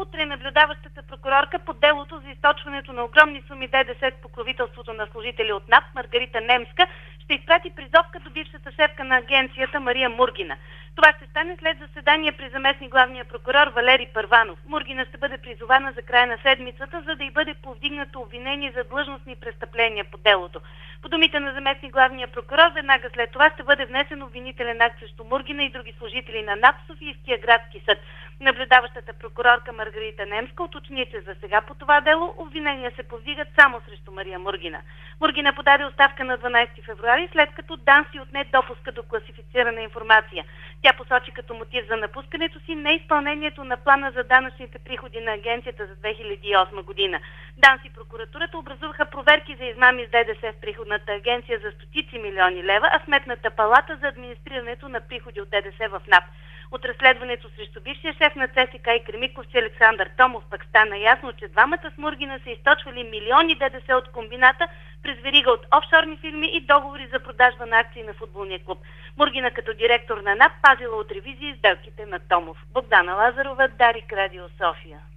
утре наблюдаващата прокурорка по делото за източването на огромни суми ДДС с покровителството на служители от НАП Маргарита Немска ще изпрати призовка до бившата шефка на агенцията Мария Мургина. Това ще стане след заседание при заместник главния прокурор Валери Първанов. Мургина ще бъде призована за края на седмицата, за да й бъде повдигнато обвинение за длъжностни престъпления по делото. По думите на заместник главния прокурор, веднага след това ще бъде внесен обвинителен акт срещу Мургина и други служители на НАП в Софийския градски съд. Наблюдаващата прокурорка Маргарита Немска уточни, че за сега по това дело обвинения се повдигат само срещу Мария Мургина. Мургина подаде оставка на 12 февруари, след като ДАНС й отне допуска до класифицирана информация. Тя посочи като мотив за напускането си неизпълнението на плана за данъчните приходи на агенцията за 2008 година. ДАНС и прокуратурата образуваха проверки за измами с ДДС в приходната агенция за стотици милиони лева, а Сметната палата за администрирането на приходи от ДДС в НАП. От разследването срещу бившия шеф на ЦСКА и Кремиковци Александър Томов пък стана ясно, че двамата с Мургина са източвали милиони ДДС от комбината през верига от офшорни фирми и договори за продажба на акции на футболния клуб. Мургина като директор на НАП пазила от ревизии сделките на Томов. Богдана Лазарова, Дарик, Радио София.